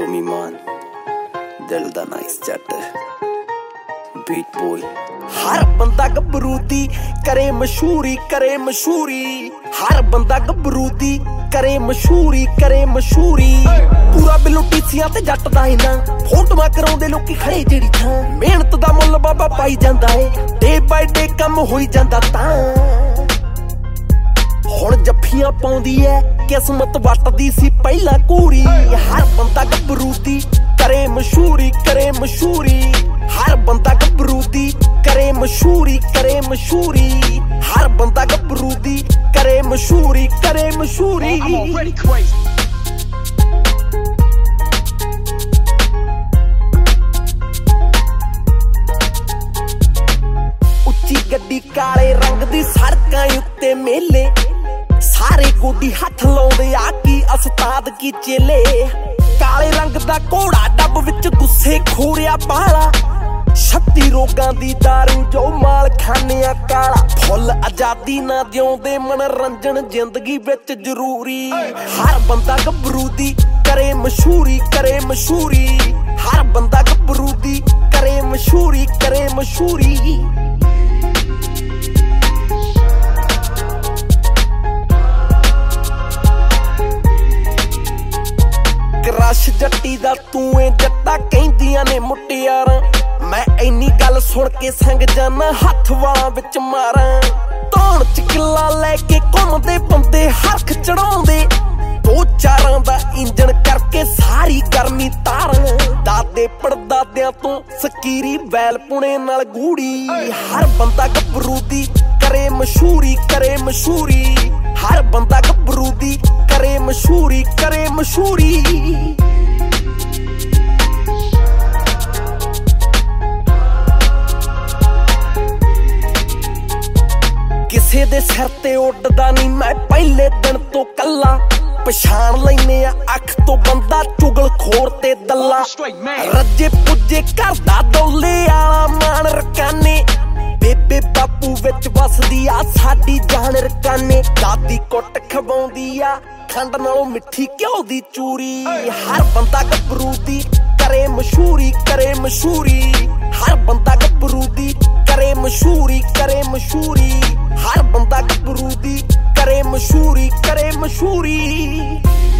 रोमी मान दिल दा nice Jatt beat boy. हर बंदा गबरू दी करे मशहूरी हर बंदा गबरू दी करे मशहूरी पूरा बिलो टीसियां ते जट दा ही ना फोटोआं कराउंदे लोकी खड़े जेड़ी थां मेहनत दा मुੱਲ बाबा पाई जांदा है डे बाय डे कम होई जांदा तां हुण जफ्फियां पाउंदी है किस्मत वटदी सी पहला कूड़ी। हर बंदा गबरू दी करे मशहूरी हर बंदा गबरू दी करे मशहूरी हर बंदा गबरू दी करे मशहूरी उच्ची गड्डी काले रंग दी सड़कां उत्ते मेले सारे गोडी हथ लाउंदे आकी उस्ताद की चेले काले रंग दा घोड़ा डब विच गुस्से खोरिया पाला 36 रोगां दी दारू जो माल खानिया काला फुल आजादी ना जिउंदे मनोरंजन जिंदगी विच जरूरी। हर बंदा गबरू दी करे मशहूरी हर बंदा गबरू दी करे मशहूरी क्रश जट्टी दा तूं जट्टा कहंदियां ने मुटियारां मैं इन्नी गल सुन के संग जाना हथ वालां विच मारां धौण च किला लैके घुमदे बंदे हरख चढ़ाउंदे 2-4 दा इंजन करके सारी गर्मी तारां दादे पड़दादियां तो सकीरी बैल पुणे नाल गूड़ी। हर बंदा गबरू दी करे मशहूरी हर बंदा गबरू दी करे मशहूरी किसे दे सिर ते उड़दा नहीं मैं पहले दिन तो कला पछाण लैने अख तो बंदा चुगल खोर ते दल्ला रज्जे पुज्जे घर दा डोले आला मान रकाने बेबे बापू विच वसदी आ साडी जान रकाने दादी कुट खवाउंदी आ खंड नालों मिठी घ्यो दी चूरी। हर बंदा गबरू दी करे मशहूरी हर बंदा गबरू दी करे मशहूरी हर बंदा गबरू दी करे मशहूरी